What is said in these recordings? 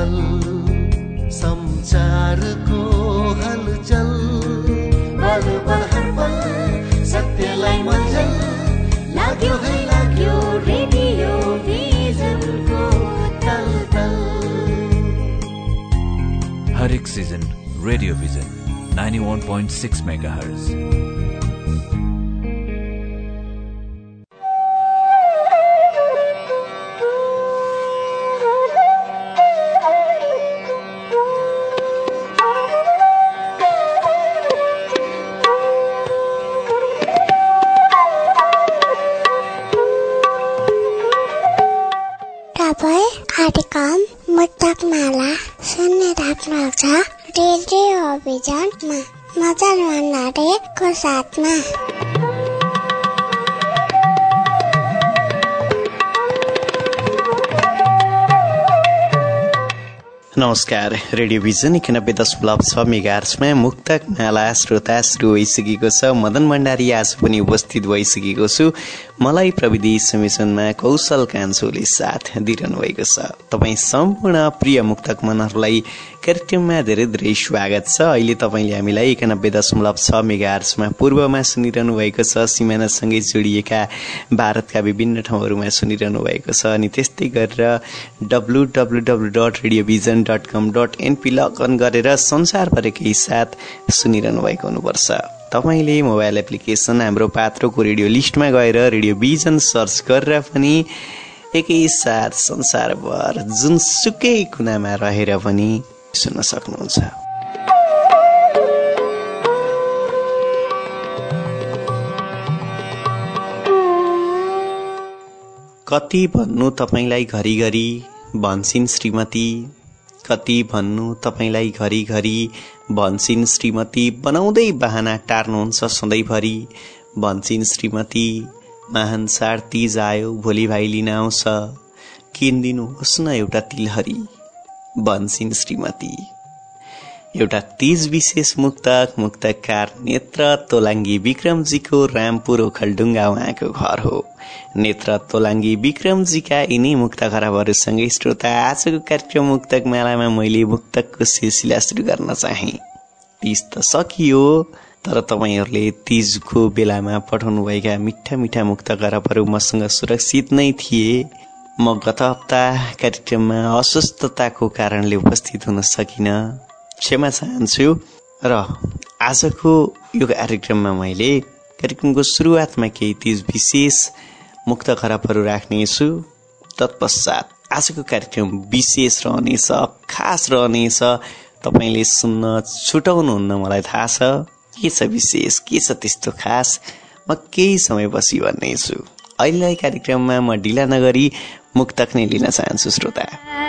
पल संचारको हलचल पल पल हर पल सत्यलाई मञ्जल लाग्यो है लाग्यो रेडियो भिजनको तल तल। हरेक सिजन रेडियो भिजन 91.6 मेगाहर्ज। कार्यक्रम मुक्तक माला सुन्ने राख्नुहुन्छ रेडियो अभियानमा मदन भण्डारीको साथमा। नमस्कार, रेडियो भिजन 91.6 मेगाहर्जमा मुक्तक माला श्रोता सुरु भइसकेको छ। मदन भण्डारी आज पनि उपस्थित भइसकेको छु। मलाई प्रविधि समिशनमा कौशल कान्छोले साथ दिइरहनु भएको छ। तपाईँ सम्पूर्ण प्रिय मुक्तक मनहरूलाई कार्यक्रममा धेरै धेरै स्वागत छ। अहिले तपाईँले हामीलाई 91.6 मेगाहर्जमा पूर्वमा सुनिरहनु भएको छ। सिमानासँगै जोडिएका भारतका विभिन्न ठाउँहरूमा सुनिरहनु भएको छ। अनि त्यस्तै गरेर www.radiovision.com.np लगअन गरेर संसारभरिकै साथ सुनिरहनु भएको हुनुपर्छ। तपाईले मोबाइल एप्लिकेसन हाम्रो पात्रोको रेडियो लिस्टमा गएर रेडियो भिजन सर्च गरेर पनि एकैसाथ संसारभर जुनसुकै कुनामा रहेर पनि सुन्न सक्नुहुन्छ। कति भन्नु तपाईलाई घरिघरि भन्छिन् श्रीमती, कति भन्नु तपाईलाई घरिघरि भन्छिन् श्रीमती, बनाउँदै बहाना टार्नुहुन्छ सधैँभरि भन्छिन् श्रीमती। महान चाड तीज आयो भोलि भाइ लिन आउँछ, किनिदिनुहोस् न एउटा तिलहरी भन्छिन् श्रीमती। एउटा तीज विशेष मुक्तकार नेत्र तोलाङ्गी विक्रमजीको रामपुर ओखलढुङ्गा उहाँको घर हो। नेत्र तोलाङ्गी विक्रमजीका यिनै मुक्त खराबहरूसँगै श्रोता आजको कार्यक्रम मुक्तक मालामा मैले मुक्तकको सिलसिला सुरु गर्न चाहे। तीज त सकियो, तर तपाईँहरूले तीजको बेलामा पठाउनुभएका मिठा मिठा मुक्त खराबहरू मसँग सुरक्षित नै थिए। म गत हप्ता कार्यक्रममा अस्वस्थताको कारणले उपस्थित हुन सकिन, क्षमा चाहन्छु। र आजको यो कार्यक्रममा मैले कार्यक्रमको सुरुवातमा केही तीज विशेष मुक्त खराबहरू राख्नेछु। तत्पश्चात आजको कार्यक्रम विशेष रहनेछ, खास रहनेछ। तपाईँले सुन्न छुटाउनुहुन्न, मलाई थाहा छ। के छ विशेष, के छ त्यस्तो खास, म केही समयपछि भन्नेछु। अहिलेलाई कार्यक्रममा म ढिला नगरी मुक्तक नै लिन चाहन्छु श्रोता।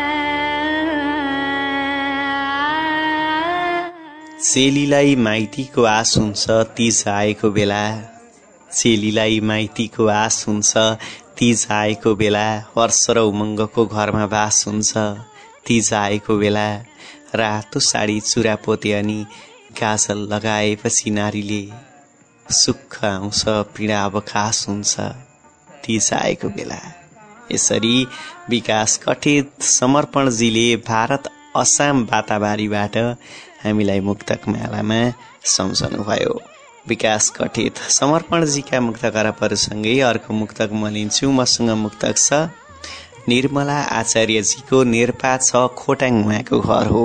चेलीलाई माइतीको आश हुन्छ तीज आएको बेला, चेलीलाई माइतीको आश हुन्छ तीज आएको बेला, हर्ष र उमङ्गको घरमा बास हुन्छ तीज आएको बेला। रातो साडी चुरा पोते अनि गाजल लगाएपछि नारीले सुख आउँछ पीडा अवकाश हुन्छ तीज आएको बेला। यसरी विकास कठेत समर्पणजीले भारत असम बाताबारीबाट हामीलाई मुक्तक मालामा सम्झनुभयो। विकास कठेत समर्पणजीका मुक्त खराबहरूसँगै अर्को मुक्तक म लिन्छु। मसँग मुक्तक छ निर्मला आचार्यजीको नेर्पा 6 खोटाङ उहाँको घर हो।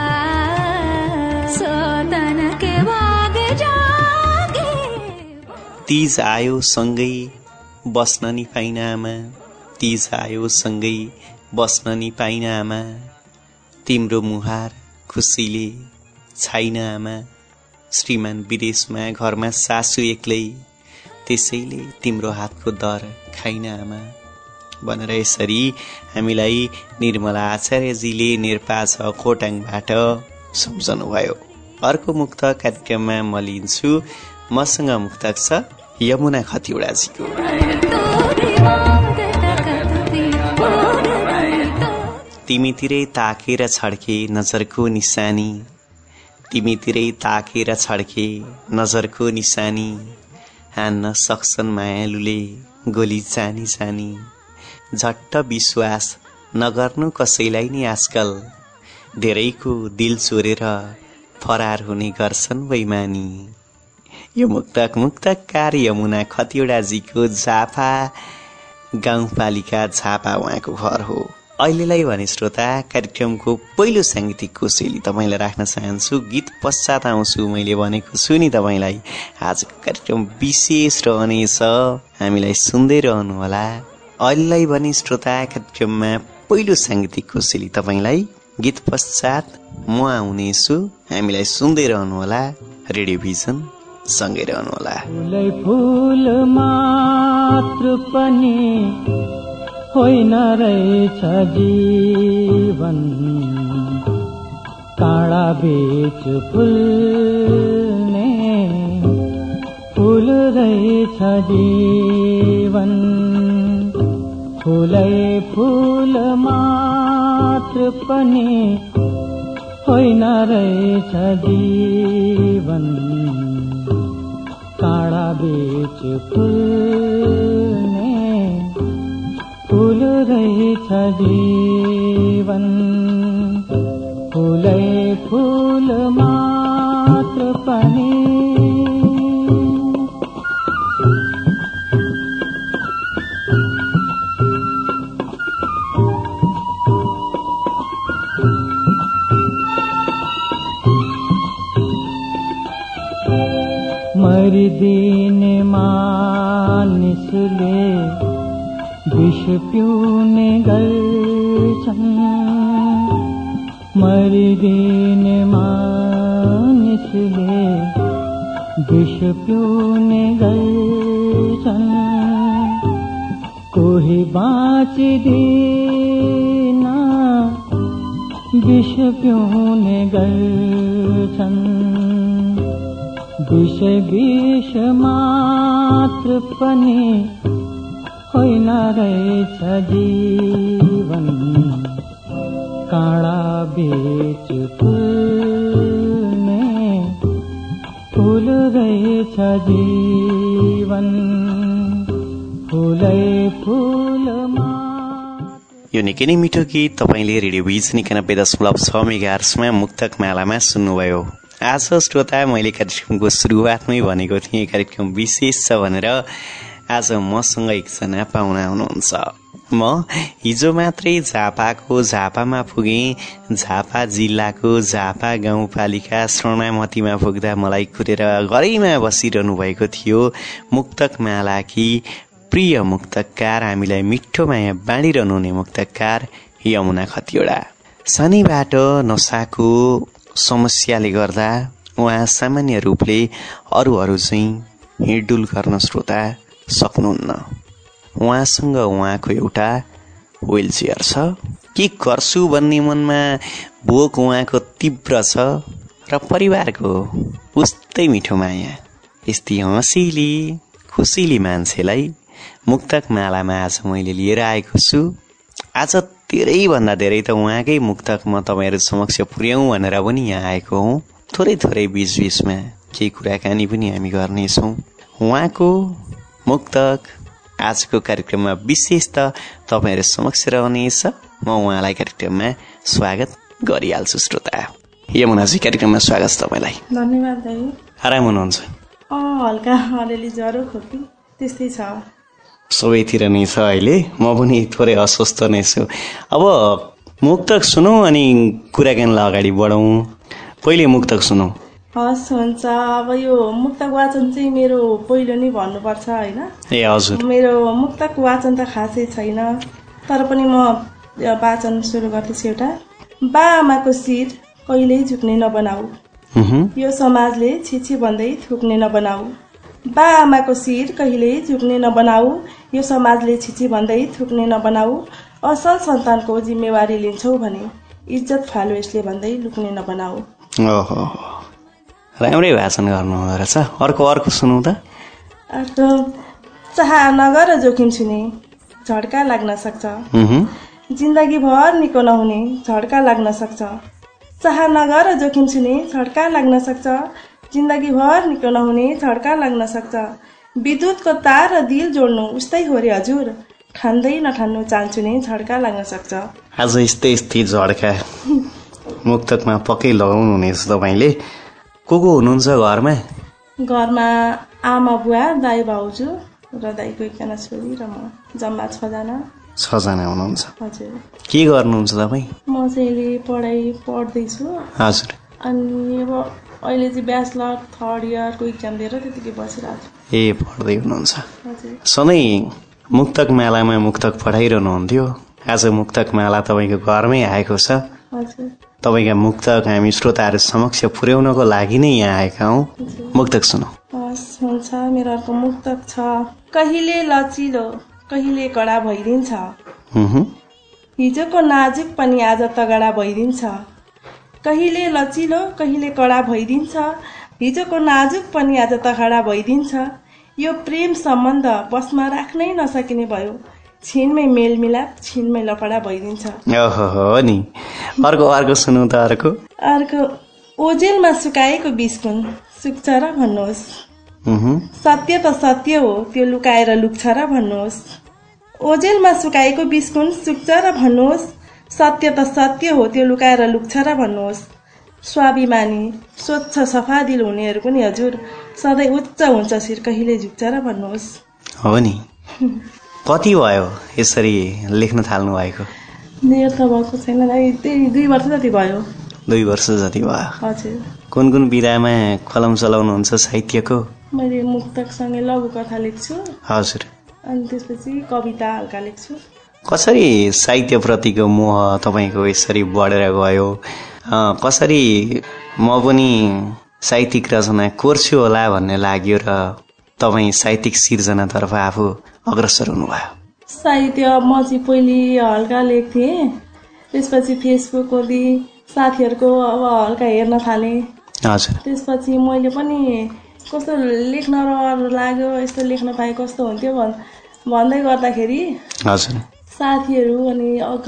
तीज आयो सँगै बस्न नि पाइन आमा, तीज आयो सँगै बस्न नि पाइन आमा, तिम्रो मुहार खुसीले छैन आमा, श्रीमान विदेशमा घरमा सासु एक्लै, त्यसैले तिम्रो हातको दर खाइन आमा भनेर यसरी हामीलाई निर्मला आचार्यजीले नेर्पा 6 खोटाङबाट सम्झनुभयो। अर्को मुक्त कार्यक्रममा म लिन्छु। मसँग मुक्तक छ यमुना खतिवडाजीको। तिमीतिरै ताकेर छड्के नजरको निशानी, तिमीतिरै ताकेर छड्के नजरको निशानी, हान्न सक्छन् मायालुले गोली जानी जानी, झट्ट विश्वास नगर्नु कसैलाई नि आजकल, धेरैको दिल चोरेर फरार हुने गर्छन् बैमानी। यो मुक्तकार यमुना खतिवडाजीको झापा गाउँपालिका झापा उहाँको घर हो। अहिलेलाई भने श्रोता कार्यक्रमको पहिलो साङ्गीतिक कोसेली तपाईँलाई राख्न चाहन्छु। गीत पश्चात आउँछु। मैले भनेको छु नि तपाईँलाई आजको कार्यक्रम विशेष रहनेछ, हामीलाई सुन्दै रहनुहोला। अहिलेलाई भने श्रोता कार्यक्रममा पहिलो साङ्गीतिक कोसेली तपाईँलाई, गीत पश्चात म आउनेछु। हामीलाई सुन्दै रहनुहोला, रेडियो भिजन सँगै रहनुहोला। फूल मात्र पनि होइन रहेछ जीवन, काँडा बेच फुल्ने फूल रहेछ जीवन। फूलै फूल मात्र पनि होइन रहेछ जीवन, काँडा बेच फुल्ने फूल रहेछ जीवन। फूलै फूल मात्र पनि मरिदिने मानिसले विष पिउने गर्छन्, मरिदिने मानिसले विष पिउने गर्छन्। कोही बाँचिदिन विष पिउने गर्छन्। विष मात्र पनि होइन रहेछ जीवन, काँडा बेच फुल्ने फूल रहेछ जीवन। फूलै फूल यो निकै नै मिठो गीत तपाईँले रेडियो भिजन 91.6 मेगाहर्जमा मुक्तक मालामा सुन्नुभयो। आज श्रोता मैले कार्यक्रमको सुरुवातमै भनेको थिएँ कार्यक्रम विशेष छ भनेर। आज मसँग एकजना पाहुना हुनुहुन्छ। म हिजो मात्रै झापामा पुगेँ। झापा जिल्लाको झापा गाउँपालिका शरणामतीमा पुग्दा मलाई कुरेर घरैमा बसिरहनु भएको थियो मुक्तक मालाकी प्रिय मुक्तकार, हामीलाई मिठो माया बाँडिरहनु हुने मुक्तकार यमुना खतिवडा। सानैबाट नसाको समस्याले गर्दा उहाँ सामान्य रूपले अरूहरू चाहिँ हिँडडुल गर्न श्रोता सक्नुहुन्न। उहाँसँग उहाँको एउटा व्हील चेयर छ। के गर्छु भन्ने मनमा भोक उहाँको तीव्र छ र परिवारको उस्तै मिठो माया। यस्तै हँसिली खुसिली मान्छेलाई मुक्तक मालामा आज मैले लिएर आएको छु। आज धेरैभन्दा धेरै त उहाँकै मुक्तक म तपाईँहरू समक्ष पुर्याउँ भनेर पनि यहाँ आएको हुँ। थोरै बीचमा केही कुराकानी पनि हामी गर्नेछौँ। उहाँको मुक्तक आजको कार्यक्रममा विशेष त तपाईँहरू समक्ष रहनेछ। म उहाँलाई कार्यक्रममा स्वागत गरिहाल्छु। श्रोता यमुनाजी, कार्यक्रममा स्वागत छ तपाईँलाई। धन्यवाद दाइ। आराम हुनुहुन्छ? हल्का अलिअलि ज्वरो खोकी त्यस्तै छ। सबैतिर नै छ अहिले। म पनि थोरै अस्वस्थ नै छु। अब मुक्तक सुनौँ अनि कुराकानीलाई अगाडि बढौँ। पहिले मुक्तक सुनौँ। हस् हुन्छ। अब यो मुक्तक वाचन चाहिँ मेरो पहिलो नै भन्नुपर्छ होइन? ए हजुर। मेरो मुक्तक वाचन त खासै छैन, तर पनि म वाचन सुरु गर्दैछु। एउटा बा आमाको शिर कहिल्यै झुक्ने नबनाऊ, यो समाजले छिछि भन्दै थुक्ने नबनाऊ। बा आमाको शिर कहिल्यै झुक्ने नबनाऊ, यो समाजले छिछि भन्दै थुक्ने नबनाऊ। असल सन्तानको जिम्मेवारी लिन्छौ भने इज्जत फालो यसले भन्दै लुक्ने नबनाऊ। ओहो, राम्रै भाषण गर्नु हुँदो रहेछ। अर्को सुनौ त। अर्को, चाह नगर जोखिम छुने झड्का लाग्न सक्छ, जिन्दगी भर निको नहुने झड्का लाग्न सक्छ। चाह नगर जोखिम छुने झड्का लाग्न सक्छ, जिन्दगी भर निको नहुने झड्का लाग्न सक्छ। विद्युतको तार र दिल जोड्नु उस्तै हो रे हजुर, ठान्दै नठान्नु चान्छु नै झड्का लाग्न सक्छ। आज यस्तै झड्का मुक्तकमा पक्कै लगाउनु हुनेछ तपाईले। को हुनुहुन्छ घरमा? घरमा आमा बुवा दाइ भाउजू र दाइको एकजना छोरी र म, जम्मा 6 जना। 6 जना हुनुहुन्छ। हजुर। के गर्नुहुन्छ तपाईँ? म चाहिँ पढ्दैछु। हजुर। अनि अब अहिले चाहिँ ब्याचलर 3rd इयरको इक्जाम दिएर त्यतिकै बसिरहेको छु। ए पढ्दै हुनुहुन्छ। हजुर। सधैँ मुक्तक मेलामा मुक्तक पढाइरहनुहुन्थ्यो। आज मुक्तक मेला तपाईँको घरमै आएको छ। हजुर। तपाईँका मुक्तक हामी श्रोताहरू समक्ष पुर्याउनको लागि नै यहाँ आएका हौँ। मुक्तक सुनौ। हुन्छ, मेरो अर्को मुक्तक छ। कहिले लचिलो कहिले कडा भइदिन्छ, हिजोको नाजुक पनि आज तगडा भइदिन्छ। कहिले लचिलो कहिले कडा भइदिन्छ, हिजोको नाजुक पनि आज तगडा भइदिन्छ। यो प्रेम सम्बन्ध बसमा राख्नै नसकिने भयो, छिनमै मेलमिलाप छिनमै लफडा भइदिन्छ। ओहो नि। अर्को सुनौ त। अर्को ओजेलमा सुकाएको बिस्कुन सुक्छ र भन्नुहोस्, सत्य त सत्य हो त्यो लुकाएर लुक्छ र भन्नुहोस्। ओजेलमा सुकाएको बिस्कुन सुक्छ र भन्नुहोस्, सत्य त सत्य हो त्यो लुकाएर लुक्छ र भन्नुहोस्। स्वाभिमानी स्वच्छ सफा दिल हुनेहरू पनि हजुर सधैँ उच्च हुन्छ शिर कहिले झुक्छ र भन्नुहोस्। हो नि। कति भयो यसरी लेख्न थाल्नु भएको? मेरो त भएको छैन, 2 वर्ष जति भयो। 2 वर्ष जति भयो। हजुर। कुन विधामा कलम चलाउनुहुन्छ साहित्यको? मैले मुक्तकसँगै लघुकथा लेख्छु। हजुर। अनि त्यसपछि कविता हल्का लेख्छु। कसरी साहित्यप्रतिको मोह तपाईँको यसरी बढेर गयो? कसरी म पनि साहित्यिक रचना कोर्छु होला भन्ने लाग्यो र तपाईँ साहित्यिक सिर्जनातर्फ आफू अग्रसर हुनुभयो? साहित्य म चाहिँ पहिले हल्का लेख्थेँ, त्यसपछि फेसबुककोदी साथीहरूको अब हल्का हेर्न थालेँ। हजुर। त्यसपछि मैले पनि कस्तो लेख्न रहर लाग्यो, यस्तो लेख्न पाए कस्तो हुन्थ्यो भन्दै गर्दाखेरि हजुर साथीहरू अनि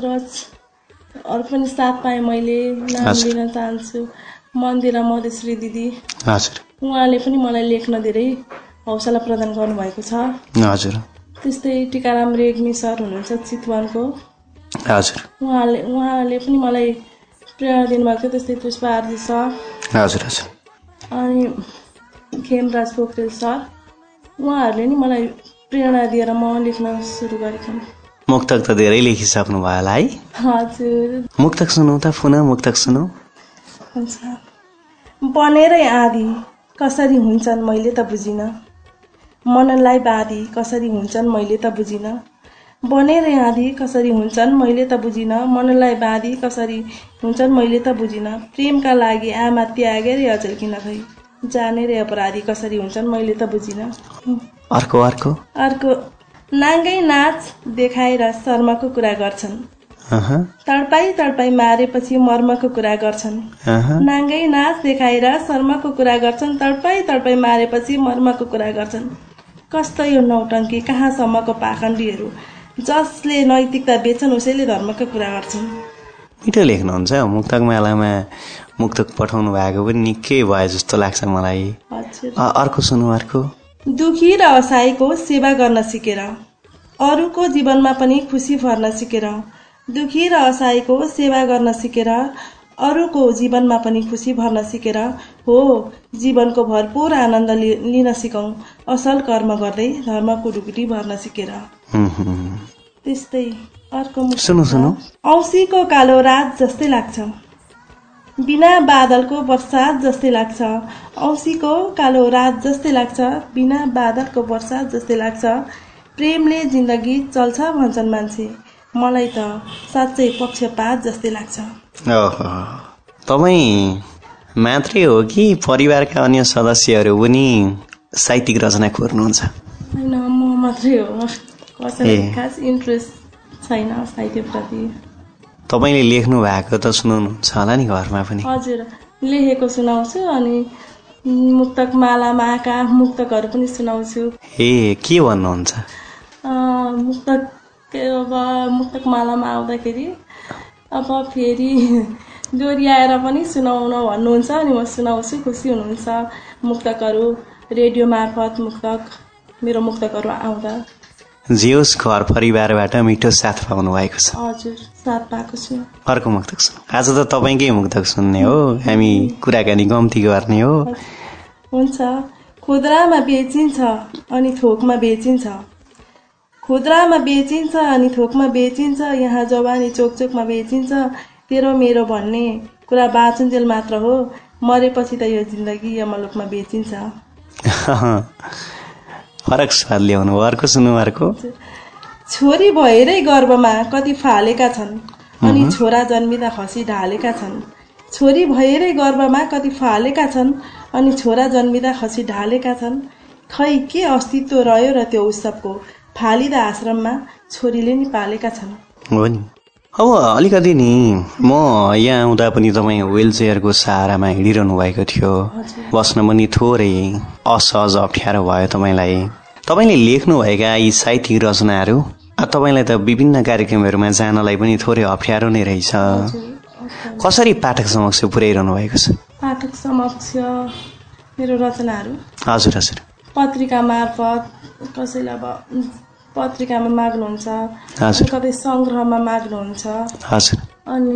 अग्रजहरू पनि साथ पाएँ। मैले नाम लिन चाहन्छु मन्दिरा मधेश्वरी दिदी। हजुर। उहाँले पनि मलाई लेख्न धेरै हौसला प्रदान गर्नुभएको छ। हजुर। त्यस्तै टिकाराम रेग्मी सर हुनुहुन्छ चितवनको। हजुर। उहाँले पनि मलाई प्रेरणा दिनुभएको थियो। त्यस्तै पुष्पा आर्जी सर। हजुर हजुर। अनि खेमराज पोखरेल सर, उहाँहरूले नि मलाई प्रेरणा दिएर म लेख्न सुरु गरेको। मुक्तक त धेरै लेखिसक्नु भयो होला है? हजुर। मुक्तक सुनौ त, पुनः मुक्तक सुनौ। हुन्छ। बनेरै आधी कसरी हुन्छन् मैले त बुझिन, मनलाई बाधी कसरी हुन्छन् मैले त बुझिन। बनेरै आधी कसरी हुन्छन् मैले त बुझिन, मनलाई बाधी कसरी हुन्छन् मैले त बुझिन। प्रेमका लागि आमा त्यागेरै अचेल किन खै, जानेरै अपराधी कसरी हुन्छन् मैले त बुझिन। अर्को नाङ्गै नाच देखाएर शर्मको कुरा गर्छन्, तडपाई मारेपछि मर्मको कुरा गर्छन्। नाङ्गै नाच देखाएर शर्मको कुरा गर्छन्, तडपाई मारेपछि मर्मको कुरा गर्छन्। कस्तो यो नौटङ्की कहाँसम्मको पाखण्डीहरू, जसले नैतिकता बेच्छन् उसैले धर्मको कुरा गर्छन्। मिठो लेख्नुहुन्छ। मुक्तक मेलामा मुक्तक पठाउनु भएको पनि निकै भयो जस्तो लाग्छ मलाई। अर्को सुनौ। अर्को दुखी र असहायको सेवा गर्न सिकेर, अरूको जीवनमा पनि खुसी भर्न सिकेर। दुखी र असहायको सेवा गर्न सिकेर, अरूको जीवनमा पनि खुसी भर्न सिकेर। हो जीवनको भरपूर आनन्द लिन सिकौँ, असल कर्म गर्दै धर्मको ढुकुटी भर्न सिकेर। त्यस्तै अर्को सुनौ। औँसीको कालो रात जस्तै लाग्छ, बिना बादलको बर्सात जस्तै लाग्छ। औँसीको कालो रात जस्तै लाग्छ, बिना बादलको बर्सात जस्तै लाग्छ। प्रेमले जिन्दगी चल्छ भन्छन् मान्छे, मलाई त साँच्चै पक्षपात जस्तै लाग्छ। तपाईँ मात्रै हो कि परिवारका अन्य सदस्यहरू पनि साहित्यिक रचना खोर्नुहुन्छ? होइन, म मात्रै हो। कसैलाई खास इन्ट्रेस्ट छैन साहित्यप्रति। तपाईँले लेख्नु भएको त सुनाउनुहुन्छ होला नि घरमा पनि? हजुर, लेखेको सुनाउँछु अनि मुक्तक मालामा आएका मुक्तकहरू पनि सुनाउँछु। के भन्नुहुन्छ? मुक्तक मालामा आउँदाखेरि अब फेरि दोहोऱ्याएर पनि सुनाउन भन्नुहुन्छ अनि म सुनाउँछु। खुसी हुनुहुन्छ मुक्तकहरू रेडियो मार्फत मेरो मुक्तकहरू आउँदा। जे होस् घर परिवारबाट मिठो साथ पाउनु भएको छ। हजुर, साथ पाएको छु। अर्को मुक्तक सुन। आज त तपाईँकै मुक्तक सुन्ने हो, हामी कुराकानी गम्ती गर्ने हो। हुन्छ। खुद्रामा बेचिन्छ अनि थोकमा बेचिन्छ, खुद्रामा बेचिन्छ अनि थोकमा बेचिन्छ, यहाँ जवानी चोकचोकमा बेचिन्छ। तेरो मेरो भन्ने कुरा बाँचुन्जेल मात्र हो, मरेपछि त यो जिन्दगी यमलोकमा बेचिन्छ। फरक स्वाद ल्याउनु। अर्को सुन्नु। अर्को। छोरी भएरै गर्भमा कति फालेका छन् अनि छोरा जन्मिँदा खसी ढालेका छन्, छोरी भएरै गर्भमा कति फालेका छन् अनि छोरा जन्मिँदा खसी ढालेका छन्। खै के अस्तित्व रह्यो र त्यो उत्सवको, फालिदा आश्रममा छोरीले नि पालेका छन्। हो नि। अब अलिकति नि म यहाँ आउँदा पनि तपाईँ व्हील चेयरको सहारामा हिँडिरहनु भएको थियो, बस्न पनि थोरै असहज अप्ठ्यारो भयो तपाईँलाई। तपाईँले लेख्नुभएका यी साहित्यिक रचनाहरू तपाईँलाई त विभिन्न कार्यक्रमहरूमा जानलाई पनि थोरै अप्ठ्यारो नै रहेछ। कसरी पाठक समक्ष पुर्याइरहनु भएको छ? पाठक समक्ष मेरो रचनाहरू हजुर हजुर पत्रिका मार्फत, कसैलाई अब पत्रिकामा माग्नुहुन्छ, कतै सङ्ग्रहमा माग्नुहुन्छ, अनि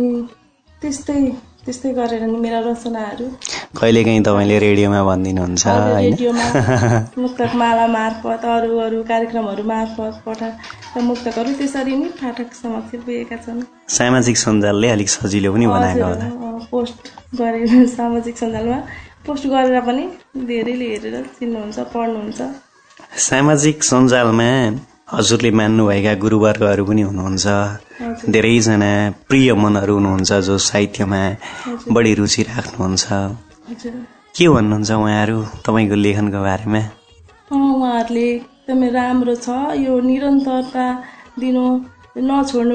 त्यस्तै गरेर नि मेरा रचनाहरू कहिलेकाहीँ तपाईँले रेडियोमा भनिदिनुहुन्छ, रेडियोमा मुक्तक माला मार्फत अरू कार्यक्रमहरू मार्फत मुक्तकहरू त्यसरी नै पाठक समक्ष पुगेका छन्। सामाजिक सञ्जालले अलिक सजिलो पनि बनाएको होला। पोस्ट गरेर सामाजिक सञ्जालमा पोस्ट गरेर पनि धेरैले हेरेर चिन्नुहुन्छ, पढ्नुहुन्छ। सामाजिक सञ्जालमा हजुरले मान्नुभएका गुरुवर्गहरू पनि हुनुहुन्छ, धेरैजना प्रिय मनहरू हुनुहुन्छ जो साहित्यमा बढी रुचि राख्नुहुन्छ। के भन्नुहुन्छ उहाँहरू तपाईँको लेखनको बारेमा? उहाँहरूले एकदमै राम्रो छ, यो निरन्तरता दिनु, नछोड्नु,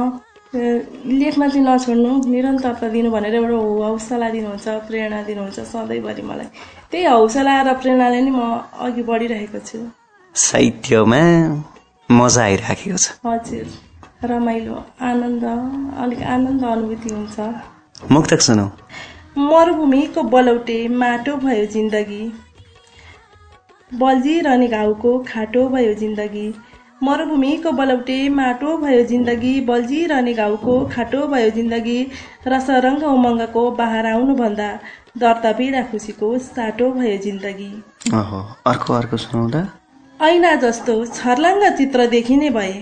लेख्न चाहिँ नछोड्नु, निरन्तरता दिनु भनेर एउटा हौसला दिनुहुन्छ, प्रेरणा दिनुहुन्छ सधैँभरि। मलाई त्यही हौसला र प्रेरणाले नै म अघि बढिरहेको छु। साहित्यमा मजा आइराखेको छ। हजुर, रमाइलो, अलिक आनन्द अनुभूति हुन्छ। मुक्तक सुनौ। मरुभूमिको बलौटे माटो भयो जिन्दगी, बल्झिरहने घाउको खाटो भयो जिन्दगी। मरुभूमिको बलौटे माटो भयो जिन्दगी, बल्झिरहने घाउको खाटो भयो जिन्दगी। रसरङ्ग उमङ्गको बाहर आउनुभन्दा दर्ता पीडा खुसीको साटो भयो जिन्दगी। अर्को सुनाउँदा। ऐना जस्तो छर्लङ्ग चित्र देखिने भए,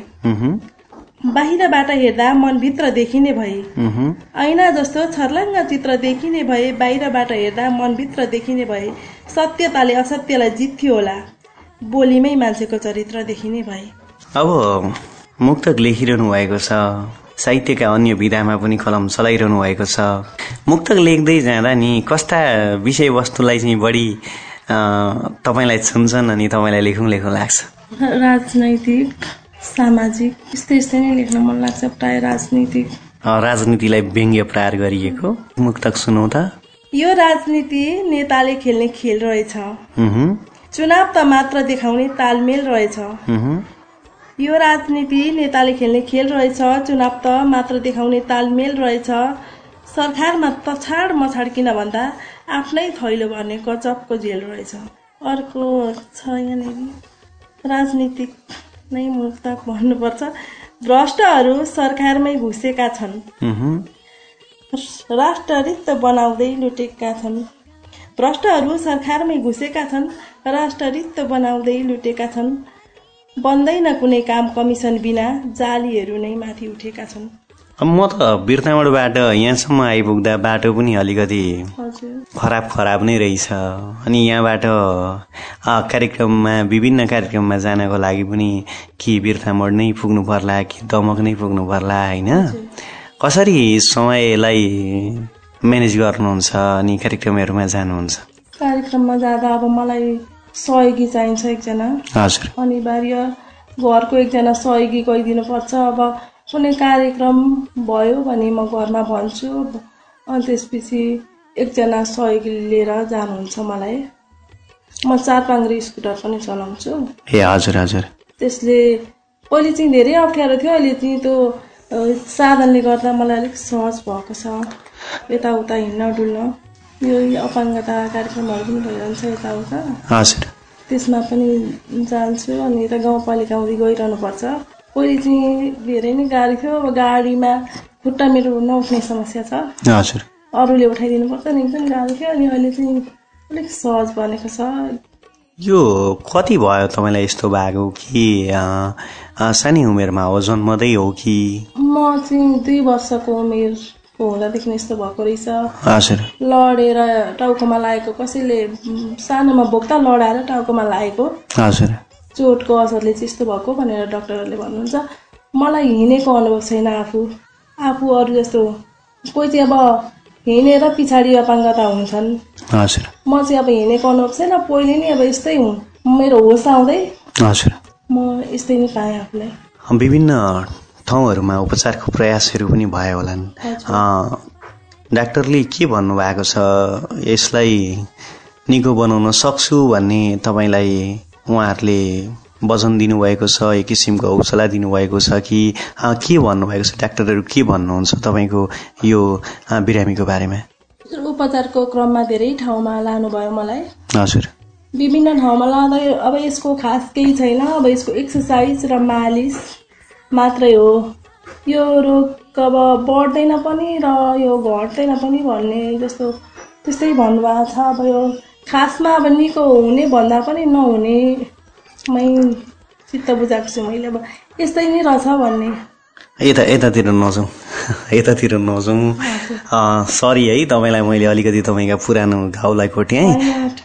बाहिरबाट हेर्दा मनभित्र देखिने भए। ऐना जस्तो छर्लङ्ग चित्र देखिने भए, बाहिरबाट हेर्दा मनभित्र देखिने भए। सत्यताले असत्यलाई जित्थ्यो होला, बोलीमै मान्छेको चरित्र देखिने भए। अब मुक्तक लेखिरहनु भएको छ, साहित्यका अन्य विधामा पनि कलम चलाइरहनु भएको छ। मुक्तक लेख्दै जाँदा नि कस्ता विषयवस्तुलाई चाहिँ बढी तपाईँलाई छुन्छन् अनि तपाईँलाई लेखौँ लाग्छ? राजनैतिक, सामाजिक, यस्तै नै लेख्न मन लाग्छ। प्राय राजनीतिलाई व्यङ्ग्य प्रहार गरिएको मुक्तक सुनौ त। यो राजनीति नेताले खेल्ने खेल रहेछ, चुनाव त मात्र देखाउने तालमेल रहेछ। यो राजनीति नेताले खेल्ने खेल रहेछ, चुनाव त मात्र देखाउने तालमेल रहेछ। सरकारमा तछाड मछाड किन भन्दा आफ्नै थैलो भर्ने गजबको जेल रहेछ। अर्को छ यहाँनिर राजनीतिक नै मुक्तक भन्नुपर्छ। भ्रष्टहरू सरकारमै घुसेका छन्, राष्ट्र रित्त बनाउँदै लुटेका छन्। भ्रष्टहरू सरकारमै घुसेका छन्, राष्ट्र रित्त बनाउँदै लुटेका छन्। बन्दैन कुनै काम कमिसन बिना, जालीहरू नै माथि उठेका छन्। म त बिर्तामोडबाट यहाँसम्म आइपुग्दा बाटो पनि अलिकति खराब नै रहेछ, अनि यहाँबाट विभिन्न कार्यक्रममा जानको लागि पनि कि बिर्तामोड नै पुग्नु पर्ला कि दमक नै पुग्नु पर्ला होइन? कसरी समयलाई म्यानेज गर्नुहुन्छ अनि कार्यक्रमहरूमा जानुहुन्छ? कार्यक्रममा जाँदा अब मलाई सहयोगी चाहिन्छ एकजना। हजुर, अनिवार्य घरको एकजना सहयोगी गइदिनु पर्छ। अब कुनै कार्यक्रम भयो भने म घरमा भन्छु, अनि त्यसपछि एकजना सहयोगी लिएर जानुहुन्छ मलाई। म 4 पाङ्ग्रे स्कुटर पनि चलाउँछु। ए हजुर हजुर। त्यसले पहिले चाहिँ धेरै अप्ठ्यारो थियो, अहिले चाहिँ त्यो साधनले गर्दा मलाई अलिक सहज भएको छ यताउता हिँड्न डुल्न। यो अपाङ्गता कार्यक्रमहरू पनि भइरहन्छ यताउता। हजुर। त्यसमा पनि जान्छु। अनि यता गाउँपालिकामा गइरहनु पर्छ। पहिले चाहिँ धेरै नै गाह्रो थियो। अब गाडीमा खुट्टा मेरो नउठ्ने समस्या छ। हजुर, अरूले उठाइदिनु पर्छ नि, एकदम गाह्रो थियो। अनि अहिले चाहिँ अलिक सहज बनेको छ। यो कति भयो तपाईँलाई यस्तो भएको कि सानै उमेरमा हो, जन्मदै हो कि? म चाहिँ 2 वर्षको उमेरको हुँदादेखि यस्तो भएको रहेछ। हजुर, लडेर टाउकोमा लागेको, कसैले सानोमा बोक्दा लडाएर टाउकोमा लागेको। हजुर, चोटको असरले चाहिँ यस्तो भएको भनेर डाक्टरहरूले भन्नुहुन्छ। मलाई हिँडेको अनुभव छैन। आफू अरू जस्तो कोही चाहिँ अब हिँडेर पछाडि अपाङ्गता हुन्छन्। हजुर, म चाहिँ अब हिँडेको अनुभव छैन। पहिले नै अब यस्तै हुँ, मेरो होस आउँदै हजुर, म यस्तै नै पाएँ आफूलाई। विभिन्न ठाउँहरूमा उपचारको प्रयासहरू पनि भयो होलान्। डाक्टरले के भन्नुभएको छ, यसलाई निको बनाउन सक्छु भन्ने तपाईँलाई उहाँहरूले वचन दिनुभएको छ, एक किसिमको हौसला दिनुभएको छ कि के भन्नुभएको छ? डाक्टरहरू के भन्नुहुन्छ तपाईँको यो बिरामीको बारेमा? उपचारको क्रममा धेरै ठाउँमा लानुभयो मलाई। हजुर, विभिन्न ठाउँमा लाँदा अब यसको खास केही छैन। अब यसको एक्सर्साइज र मालिस मात्रै हो। यो रोग अब बढ्दैन पनि र यो घट्दैन पनि भन्ने जस्तो त्यस्तै भन्नुभएको छ। अब यो खासमा अब निको हुने भन्दा पनि नहुने मै चित्त बुझाएको छु मैले। अब यस्तै नै रहेछ भन्ने। यतातिर नजाउँ। सरी है, तपाईँलाई मैले अलिकति तपाईँका पुरानो घाउलाई कोटेँ है।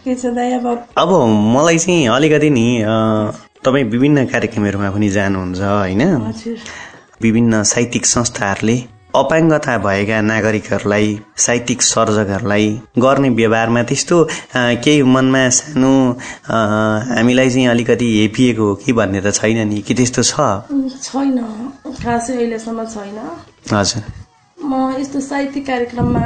अब मलाई चाहिँ अलिकति नि तपाईँ विभिन्न कार्यक्रमहरूमा पनि जानुहुन्छ होइन? विभिन्न साहित्यिक संस्थाहरूले अपाङ्गता भएका नागरिकहरूलाई, साहित्यिक सर्जकहरूलाई गर्ने व्यवहारमा त्यस्तो केही मनमा सानो हामीलाई चाहिँ अलिकति हेपिएको हो कि भन्ने त छैन नि, कि त्यस्तो छ? छैन, खासै अहिलेसम्म छैन। हजुर, म यस्तो साहित्यिक कार्यक्रममा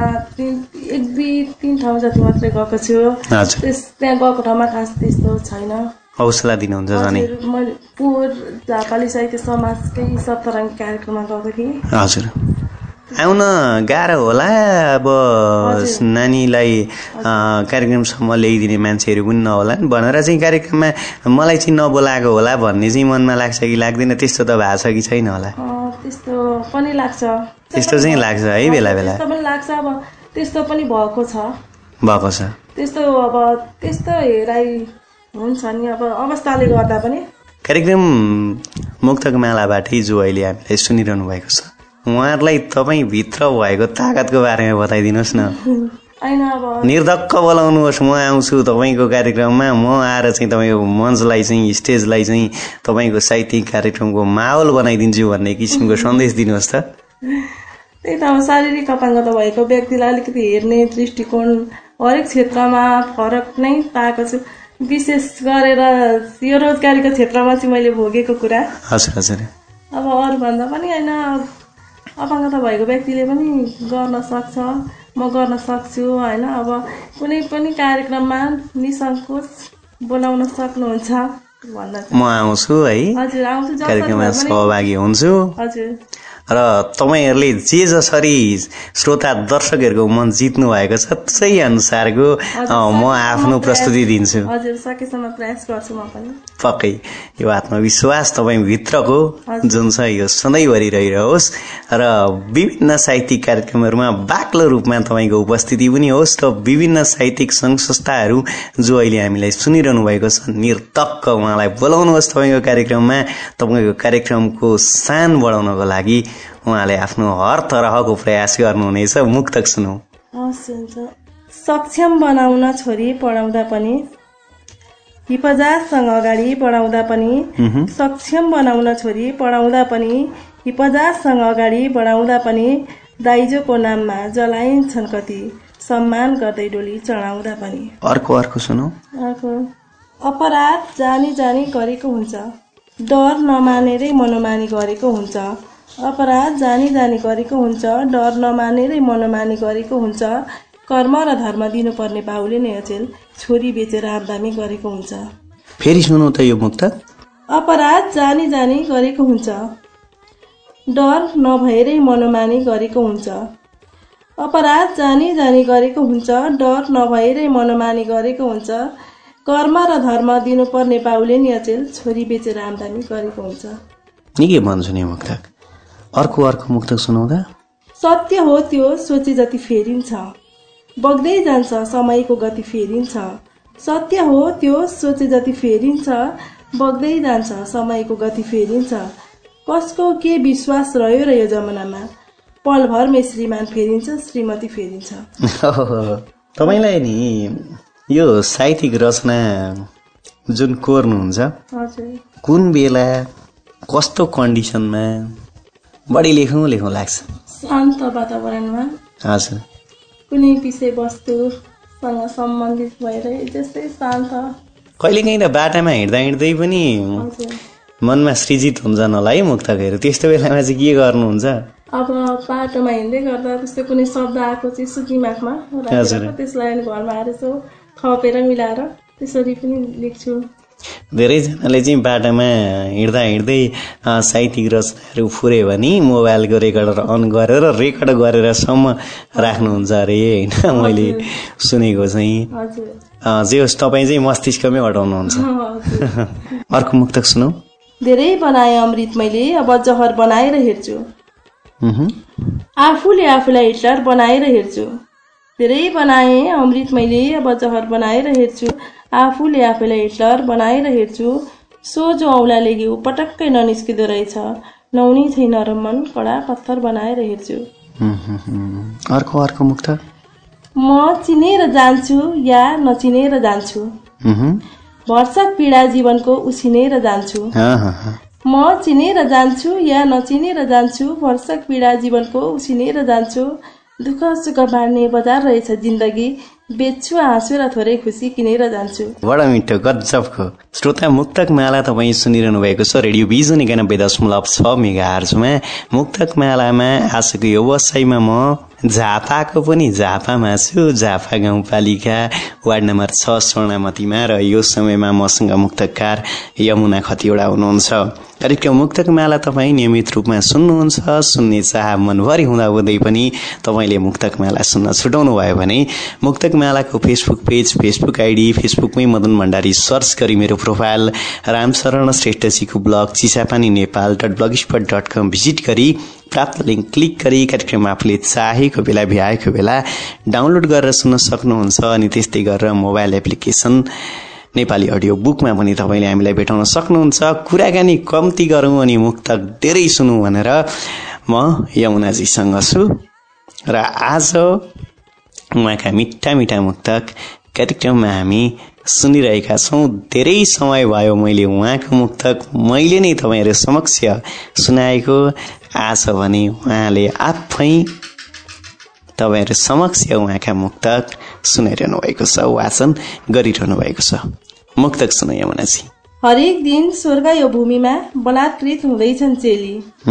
1-2-3 ठाउँ जति मात्रै गएको छु। त्यहाँ गएको ठाउँमा खास त्यस्तो छैन। हौसला दिनुहुन्छ जाने? मैले पोहोर झापाली साहित्य समाजकै सप्तरङ्गी कार्यक्रममा गएको थिएँ। हजुर, आउन गाह्रो होला अब नानीलाई कार्यक्रमसम्म ल्याइदिने मान्छेहरू पनि नहोलान् भनेर चाहिँ कार्यक्रममा मलाई चाहिँ नबोलाएको होला भन्ने चाहिँ मनमा लाग्छ कि लाग्दैन? त्यस्तो त भएको छ कि छैन होला? त्यस्तो पनि लाग्छ। त्यस्तो चाहिँ लाग्छ है, बेला बेला त्यस्तो पनि लाग्छ। अब त्यस्तो पनि भएको छ। त्यस्तो अब त्यस्तो हेराइ हुन्छ नि, अब अवस्थाले गर्दा पनि। कार्यक्रम मुक्तक मालाबाटै जो अहिले हामीलाई सुनिरहनु भएको छ, उहाँहरूलाई तपाईँ भित्र भएको ताकतको बारेमा बताइदिनुहोस् न। निर्धक्क बोलाउनुहोस्, म आउँछु तपाईँको कार्यक्रममा। म आएर चाहिँ तपाईँको मञ्चलाई चाहिँ, स्टेजलाई चाहिँ तपाईँको साहित्यिक कार्यक्रमको माहौल बनाइदिन्छु भन्ने किसिमको सन्देश दिनुहोस् त। त्यही त, अब शारीरिक अपाङ्गता भएको व्यक्तिलाई अलिकति हेर्ने दृष्टिकोण हरेक क्षेत्रमा फरक नै पाएको छु। विशेष गरेर यो रोजगारीको क्षेत्रमा चाहिँ मैले भोगेको कुरा। हजुर, अब अरूभन्दा पनि होइन, अपाङ्गता भएको व्यक्तिले पनि गर्न सक्छ, म गर्न सक्छु होइन। अब कुनै पनि कार्यक्रममा निसङ्कोच बोलाउन सक्नुहुन्छ भन्दा म आउँछु है। हजुर, आउँछु, कार्यक्रममा सहभागी हुन्छु। हजुर, र तपाईँहरूले जे जसरी श्रोता दर्शकहरूको मन जित्नु भएको छ त्यसै अनुसारको म आफ्नो प्रस्तुति दिन्छु। हजुर, सकेसम्म प्रयास गर्छु म पनि। पक्कै यो आत्मविश्वास तपाईँ भित्रको जुन छ यो सधैँभरि रहिरहोस् र विभिन्न साहित्यिक कार्यक्रमहरूमा बाक्लो रूपमा तपाईँको उपस्थिति पनि होस् र विभिन्न साहित्यिक सङ्घ संस्थाहरू जो अहिले हामीलाई सुनिरहनु भएको छ निर्धक्क उहाँलाई बोलाउनुहोस् तपाईँको कार्यक्रममा। तपाईँको कार्यक्रमको सान बढाउनको लागि उहाँले आफ्नो हर तरहको प्रयास गर्नुहुनेछ। मुक्तक सुनौ। सक्षम बनाउन छोरी पढाउँदा पनि, हिफाजतसँग अगाडि बढाउँदा पनि, सक्षम बनाउन छोरी पढाउँदा पनि, हिफाजतसँग अगाडि बढाउँदा पनि, दाइजोको नाममा जलाइन्छन् कति, सम्मान गर्दै डोली चढाउँदा पनि। अर्को सुनौ। अपराध जानी जानी गरेको हुन्छ, डर नमानेरै मनोमानी गरेको हुन्छ। अपराध जानी जानी गरेको हुन्छ, डर नमानेरै मनोमानी गरेको हुन्छ। कर्म र धर्म दिनुपर्ने बाउले नै अचेल छोरी बेचेर आमदामी गरेको हुन्छ। फेरि सुनौ त यो मुक्तक। अपराध जानी जानी गरेको हुन्छ, डर नभएरै मनोमानी गरेको हुन्छ। अपराध जानी जानी गरेको हुन्छ, डर नभएरै मनोमानी गरेको हुन्छ। कर्म र धर्म दिनुपर्ने बाउले नि अचेल छोरी बेचेर आम्दानी गरेको हुन्छ। निकै भन्छु नि मुक्तक। अर्को मुक्तक सुनाउँदा सत्य हो त्यो सोचे जति फेरिन्छ बग्दै जान्छ समयको गति फेरिन्छ। सत्य हो त्यो सोचे जति फेरिन्छ बग्दै जान्छ समयको गति फेरिन्छ। कसको के विश्वास रह्यो र यो जमानामा पलभरमै श्रीमान फेरिन्छ श्रीमती फेरिन्छ। तपाईँलाई नि यो साहित्यिक रचना जुन कोर्नुहुन्छ कुन बेला कस्तो कन्डिसनमा बढी लेखौँ लाग्छ? शान्त वातावरणमा हजुर कुनै विषयवस्तुसँग सम्बन्धित भएर जस्तै शान्त। कहिलेकाहीँ त बाटामा हिँड्दै पनि मनमा सृजित हुन्छ होला है मुक्तकहरू, त्यस्तो बेलामा चाहिँ के गर्नुहुन्छ? अब बाटोमा हिँड्दै गर्दा त्यस्तो कुनै शब्द आएको चाहिँ सुकिमागमा त्यसलाई घरमा आएर यसो थपेर मिलाएर त्यसरी पनि लेख्छु। धेरैजनाले चाहिँ बाटामा हिँड्दै साहित्यिक रचनाहरू फुर्यो भने मोबाइलको रेकर्डर अन गरेर रेकर्ड गरेरसम्म राख्नुहुन्छ अरे होइन, मैले सुनेको चाहिँ। जे होस् तपाईँ चाहिँ मस्तिष्कमै हटाउनुहुन्छ। अर्को मुक्तक सुनौ। धेरै बनाए अमृत मैले अब जहर बनाएर हेर्छु। आफूले आफूलाई हिटलर बनाएर हेर्छु। धेरै बनाए अमृत मैले अब जहर बनाएर हेर्छु। आफूले आफूलाई हिटलर बनाएर हेर्छु। सोझो औँलाले घिउ पटक्कै ननिस्किँदो रहेछ। नौनी छैन र मन कडा पत्थर बनाएर हेर्छु। अर्को मुक्तक। म चिनेर जान्छु या नचिनेर जान्छु। भरसक पीडा जीवनको उछिनेर जान्छु। म चिनेर जान्छु या नचिनेर जान्छु। भरसक पीडा जीवनको उछिनेर जान्छु। दुःख सुख बाँड्ने बजार रहेछ जिन्दगी। बेच्छु हाँसु र थोरै खुसी किनेर जान्छु। बडा मिठो गजबको। श्रोता मुक्तक माला तपाईँ सुनिरहनु भएको छ रेडियो भिजन 91.6 मेगाहर्जमा। मुक्तक मालामा आजको यो व्यवसायमा म झापाको पनि झापामा छु। झापा गाउँपालिका वार्ड नम्बर 6 स्वर्णमतीमा र यो समयमा मसँग मुक्तकार यमुना खतिवडा हुनुहुन्छ। कार्यक्रम मुक्तक माला तपाईँ नियमित रूपमा सुन्नुहुन्छ। सुन्ने चाह मनभरि हुँदाहुँदै पनि तपाईँले मुक्तक माला सुन्न छुटाउनु भयो भने मुक्तक मालाको फेसबुक पेज, फेसबुक आइडी, फेसबुकमै मदन भण्डारी सर्च गरी मेरो प्रोफाइल रामशरण श्रेष्ठजीको ब्लग चिसापानी नेपाल.blogspot.com भिजिट गरी प्राप्त लिङ्क क्लिक गरी कार्यक्रम आफूले चाहेको बेला भ्याएको बेला डाउनलोड गरेर सुन्न सक्नुहुन्छ। अनि त्यस्तै गरेर मोबाइल एप्लिकेसन नेपाली अडियो बुकमा पनि तपाईँले हामीलाई भेटाउन सक्नुहुन्छ। कुराकानी कम्ती गरौँ अनि मुक्तक धेरै सुनौँ भनेर म यमुनाजीसँग छु र आज उहाँका मिठा मिठा मुक्तक कार्यक्रममा हामी सुनिरहेका छौँ। धेरै समय भयो मैले उहाँको मुक्तक मैले नै तपाईँहरू समक्ष सुनाएको। आज भने उहाँले आफै तपाईँहरू समक्ष उहाँका मुक्तक सुनाइरहनु भएको छ, वाचन गरिरहनु भएको छ। मुक्तक सुनौ यमुनाजी। हरेक दिन स्वर्ग यो भूमिमा बलात्कृत हुँदैछन् चेली।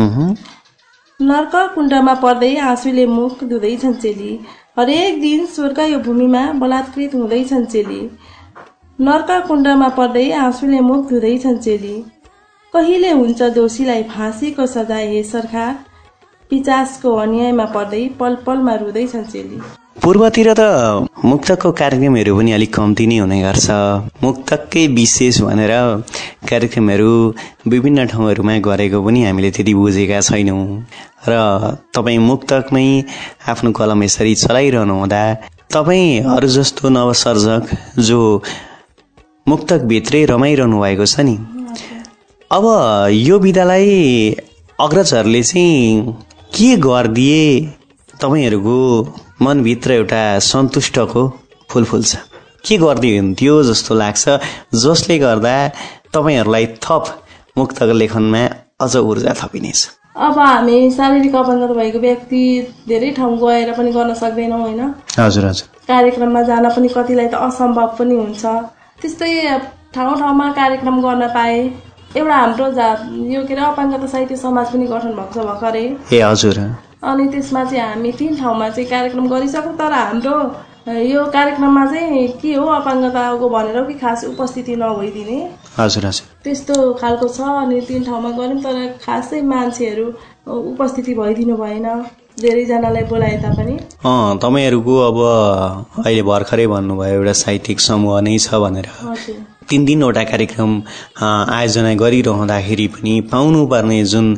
नर्क कुण्डमा पर्दै आँसुले मुख धुँदैछन् चेली। हरेक दिन स्वर्ग यो भूमिमा बलात्कृत हुँदैछन् चेली। नर्क कुण्डमा पर्दै आँसुले मुख धुँदैछन् चेली। कहिले हुन्छ दोषीलाई फाँसीको सजाय हे सरकार। पिचासको अन्यायमा पर्दै पल पलमा रुँदैछन् चेली। पूर्वतिर त मुक्तकको कार्यक्रमहरू पनि अलिक कम्ती नै हुने गर्छ। मुक्तकै विशेष भनेर कार्यक्रमहरू विभिन्न ठाउँहरूमा गरेको पनि हामीले त्यति बुझेका छैनौँ र तपाईँ मुक्तकमै आफ्नो कलम यसरी चलाइरहनु हुँदा तपाईँहरू जस्तो नवसर्जक जो मुक्तकभित्रै रमाइरहनु भएको छ नि, अब यो विधालाई अग्रजहरूले चाहिँ के गरिदिए तपाईँहरूको मनभित्र एउटा सन्तुष्टको फुल फुल्छ? के गरिदिए हुन्थ्यो जस्तो लाग्छ जसले गर्दा तपाईँहरूलाई थप मुक्तक लेखनमा अझ ऊर्जा थपिनेछ? अब हामी शारीरिक अपङ्गता भएको व्यक्ति धेरै ठाउँ गएर पनि गर्न सक्दैनौँ होइन। हजुर हजुर। कार्यक्रममा जान पनि कतिलाई त असम्भव पनि हुन्छ। त्यस्तै ठाउँ ठाउँमा कार्यक्रम गर्न पाए। एउटा हाम्रो यो के अरे अपाङ्गता साहित्य समाज पनि गठन भएको छ भर्खरै। ए हजुर। अनि त्यसमा चाहिँ हामी 3 ठाउँमा चाहिँ कार्यक्रम गरिसक्यौँ। तर हाम्रो यो कार्यक्रममा चाहिँ के हो अपाङ्गताको भनेर कि खास उपस्थिति नभइदिने। हजुर हजुर। त्यस्तो खालको छ। अनि 3 ठाउँमा गऱ्यौँ तर खासै मान्छेहरू उपस्थिति भइदिनु भएन। धेरैजनालाई बोलाए तापनि तपाईँहरूको अब अहिले भर्खरै भन्नुभयो एउटा साहित्यिक समूह नै छ भनेर 3-3वटा कार्यक्रम आयोजना गरिरहँदाखेरि पनि पाउनुपर्ने जुन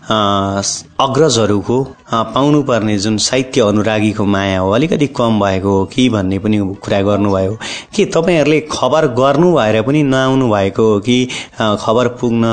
अग्रजहरूको पाउनुपर्ने जुन साहित्य अनुरागीको माया हो अलिकति कम भएको हो कि भन्ने पनि कुरा गर्नुभयो। के तपाईँहरूले खबर गर्नु भएर पनि नआउनु भएको हो कि खबर पुग्न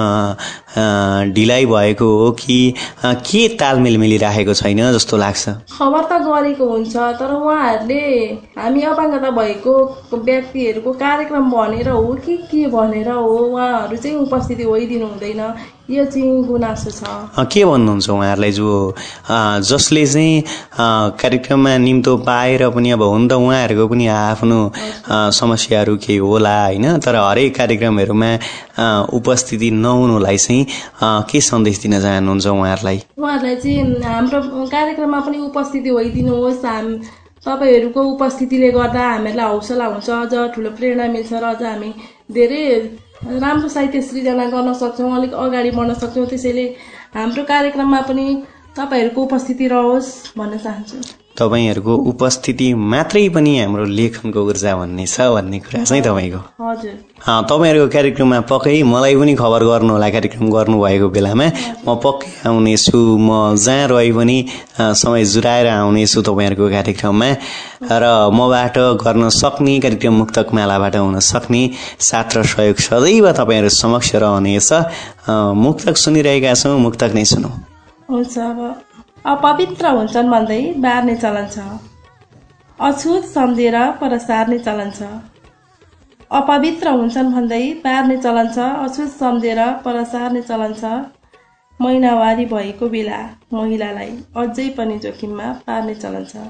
ढिलाइ भएको हो कि के तालमेल मिलिराखेको छैन जस्तो लाग्छ? खबर त गरेको हुन्छ तर उहाँहरूले हामी अपाङ्गता भएको व्यक्तिहरूको कार्यक्रम भनेर हो कि के भनेर हो उहाँहरू चाहिँ उपस्थिति होइदिनु हुँदैन, यो चाहिँ गुनासो छ। के भन्नुहुन्छ उहाँहरूलाई जसले चाहिँ कार्यक्रममा निम्तो पाएर पनि अब हुन त उहाँहरूको पनि आफ्नो समस्याहरू केही होला होइन, तर हरेक कार्यक्रमहरूमा उपस्थिति नहुनुलाई चाहिँ के सन्देश दिन चाहनुहुन्छ उहाँहरूलाई? उहाँहरूलाई चाहिँ हाम्रो कार्यक्रममा पनि उपस्थिति होइदिनुहोस्, तपाईँहरूको उपस्थितिले गर्दा हामीहरूलाई हौसला हुन्छ, अझ ठुलो प्रेरणा मिल्छ र अझ हामी धेरै राम्रो साहित्य सृजना गर्न सक्छौँ, अलिक अगाडि बढ्न सक्छौँ। त्यसैले हाम्रो कार्यक्रममा पनि तपाईँहरूको उपस्थिति रहोस् भन्न चाहन्छु। तपाईँहरूको उपस्थिति मात्रै पनि हाम्रो लेखनको ऊर्जा भन्ने छ भन्ने कुरा चाहिँ तपाईँको? हजुर। तपाईँहरूको कार्यक्रममा पक्कै मलाई पनि खबर गर्नु होला, कार्यक्रम गर्नुभएको बेलामा म पक्कै आउनेछु, म जहाँ रहे पनि समय जुराएर आउनेछु तपाईँहरूको कार्यक्रममा र मबाट गर्न सक्ने कार्यक्रम मुक्तक मालाबाट हुन सक्ने साथ र सहयोग सदैव तपाईँहरू समक्ष रहनेछ। मुक्तक सुनिरहेका छौँ, मुक्तक नै सुनौँ। हुन्छ। अब अपवित्र हुन्छन् भन्दै बार्ने चलन छ, अछुत सम्झेर पर सार्ने चलन छ। अपवित्र हुन्छन् भन्दै बार्ने चलन छ, अछुत सम्झेर पर सार्ने चलन छ। महिनावारी भएको बेला महिलालाई अझै पनि जोखिममा पार्ने चलन छ।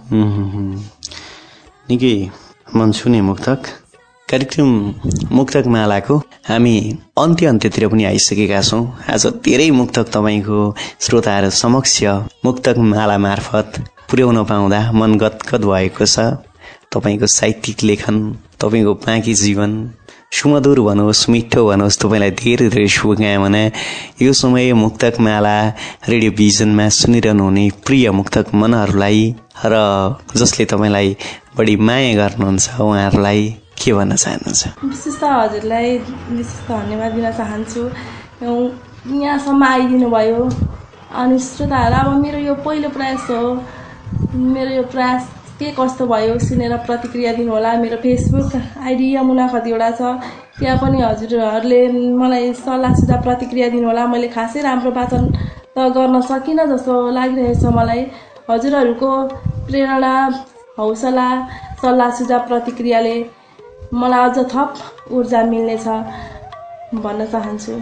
निकै मन छुने मुक्तक। कार्यक्रम मुक्तक मालाको हामी अन्त्यतिर पनि आइसकेका छौँ। आज धेरै मुक्तक तपाईँको श्रोताहरू समक्ष मुक्तक माला मार्फत पुर्याउन पाउँदा मन गदगद भएको छ। तपाईँको साहित्यिक लेखन, तपाईँको बाँकी जीवन सुमधुर भनोस्, मिठो भनोस्, तपाईँलाई धेरै धेरै शुभकामना। यो समय मुक्तक माला रेडियो भिजनमा सुनिरहनु हुने प्रिय मुक्तक मनहरूलाई र जसले तपाईँलाई बढी माया गर्नुहुन्छ उहाँहरूलाई के भन्न चाहनुहुन्छ? विशेष त हजुरलाई विशेष धन्यवाद दिन चाहन्छु, यहाँसम्म आइदिनु भयो। अनि श्रोताहरू, अब मेरो यो पहिलो प्रयास हो, मेरो यो प्रयास के कस्तो भयो सुनेर प्रतिक्रिया दिनुहोला। मेरो फेसबुक आइडी यमुना खतिवडा छ, त्यहाँ पनि हजुरहरूले मलाई सल्लाह सुझाव प्रतिक्रिया दिनुहोला। मैले खासै राम्रो वाचन त गर्न सकिनँ जस्तो लागिरहेछ मलाई। हजुरहरूको प्रेरणा, हौसला, सल्लाह सुझाव प्रतिक्रियाले मलाई अझ थप ऊर्जा मिल्नेछ भन्न चाहन्छु।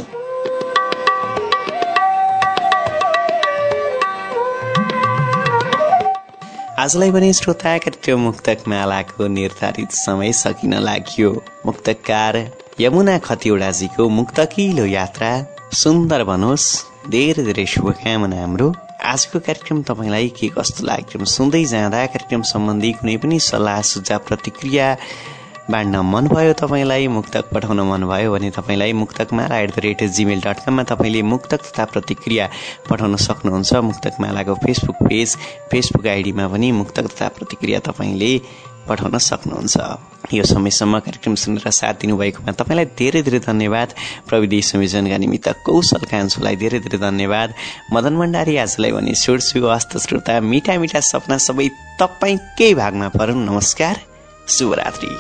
आजलाई पनि श्रोता कार्यक्रम मुक्तक मालाको निर्धारित समय सकिन लाग्यो। मुक्तकार यमुना खतिवडाजीको मुक्तकिलो यात्रा सुन्दर बनोस्, धेरै धेरै शुभकामना हाम्रो। आजको कार्यक्रम तपाईँलाई के कस्तो लाग्यो? सुन्दै जाँदा कार्यक्रम सम्बन्धी कुनै पनि सल्लाह सुझाव प्रतिक्रिया बाँड्न मन भयो, तपाईँलाई मुक्तक पठाउन मन भयो भने तपाईँलाई मुक्तकमाला@gmail.com मा तपाईँले मुक्तक तथा प्रतिक्रिया पठाउन सक्नुहुन्छ। मुक्तकमालाको फेसबुक पेज, फेसबुक आइडीमा पनि मुक्तक तथा प्रतिक्रिया तपाईँले पठाउन सक्नुहुन्छ। यो समयसम्म कार्यक्रम सुनेर साथ दिनुभएकोमा तपाईँलाई धेरै धेरै धन्यवाद। प्रविधि संयोजनका निमित्त कौशल कान्छुलाई धेरै धेरै धन्यवाद। मदन भण्डारी आजलाई भने छोड्छु। हस्त श्रोता, मिठा मिठा सपना सबै तपाईँकै भागमा परुन्। नमस्कार, शुभरात्रि।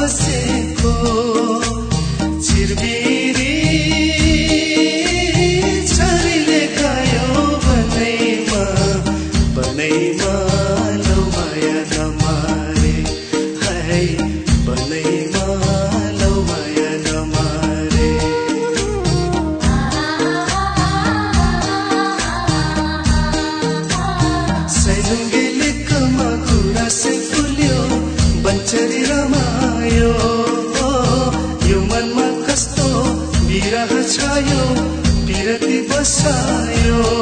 बसेको चिरबिरी छरीले गयो बनैमा बनैमा लौ माया नमारे हाय बनैमा लौ माया नमारे सैलुङ्गेले कमा कुरा से फुल्यो बन्चरी रमायो यो मनमा कस्तो विरह छायो विरती बसायो